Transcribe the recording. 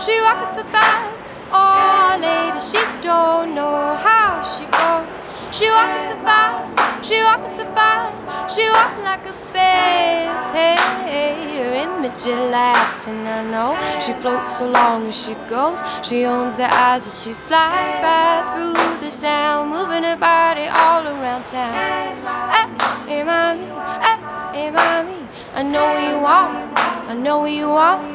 She walking so fast, oh lady, she don't know how she goes. She walking so fast, she walking so fast, she walk like a babe. Her image it lasts, and I know she floats so long as she goes. She owns the eyes as she flies right through the sound, moving her body all around town. Hey, mommy, hey, mommy, I know what you want, I know what you want.